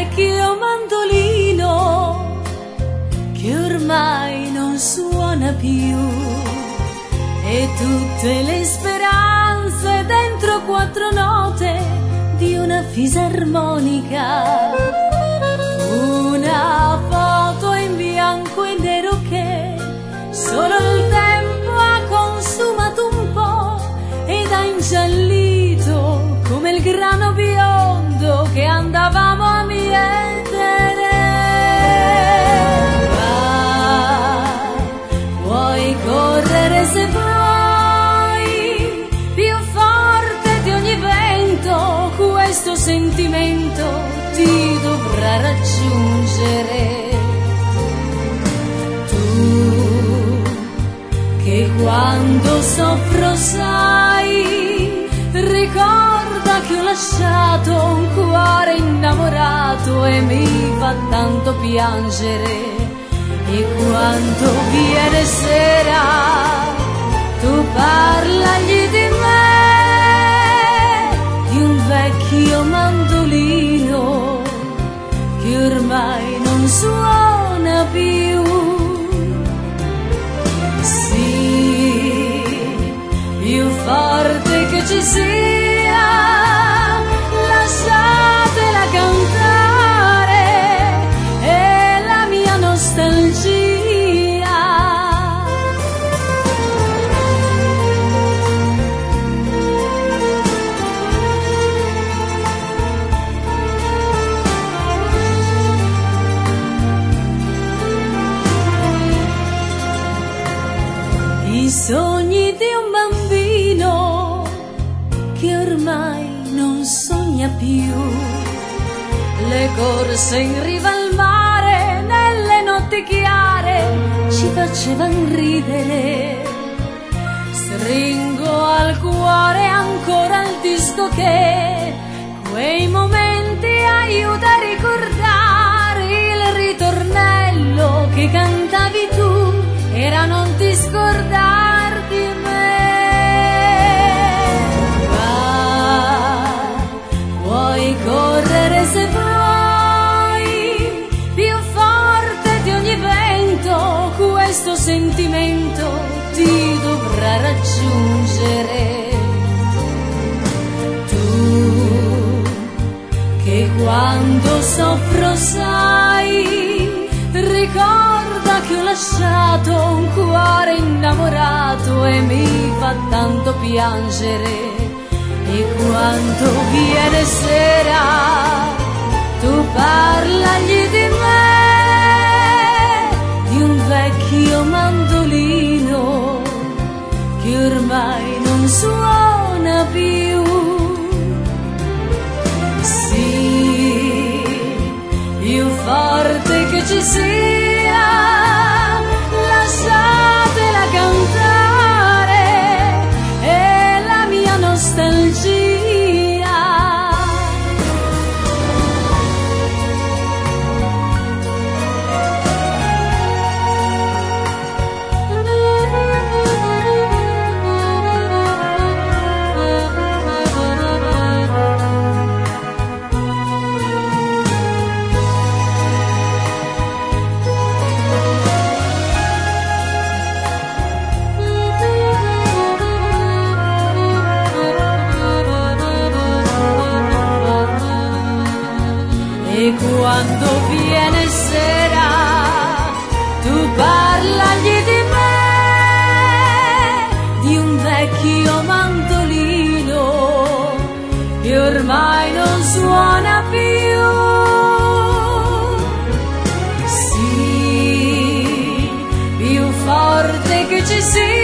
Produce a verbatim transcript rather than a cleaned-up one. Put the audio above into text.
vecchio mandolino che ormai non suona più, e tutte le speranze dentro quattro note di una fisarmonica. Una foto in bianco e nero che solo il tempo ha consumato un po' ed ha ingiallito come il grano biondo che andavamo a mietere. Ma puoi correre se vuoi, più forte di ogni vento, questo sentimento ti dovrà raggiungere. Tu che quando soffro sai, ricorda che ho lasciato un cuore innamorato e mi fa tanto piangere. E quando viene sera tu parlagli di me, di un vecchio mandolino che ormai non suona più. Sì, più forte che ci sia, lasciatela cantare, è la mia nostalgia. I sogni di un bambino che ormai non sogna più, le corse in riva al mare nelle notti chiare ci facevano ridere. Stringo al cuore ancora il disco che quei momenti aiuta a ricordare il ritornello che cantavi tu, era non ti scordar di me. Ma puoi correre se vuoi, più forte di ogni vento, questo sentimento ti dovrà raggiungere. Tu che quando soffro sai, ricorda che ho lasciato un cuore innamorato e mi fa tanto piangere. E quando viene sera tu parlagli di me, di un vecchio mandolino che ormai non suona più. Sì, più forte che ci sia, lasciatela cantare, è la mia nostalgia. E quando viene sera tu parlagli di me, di un vecchio mandolino che ormai non suona più. Sì, più forte che ci sia,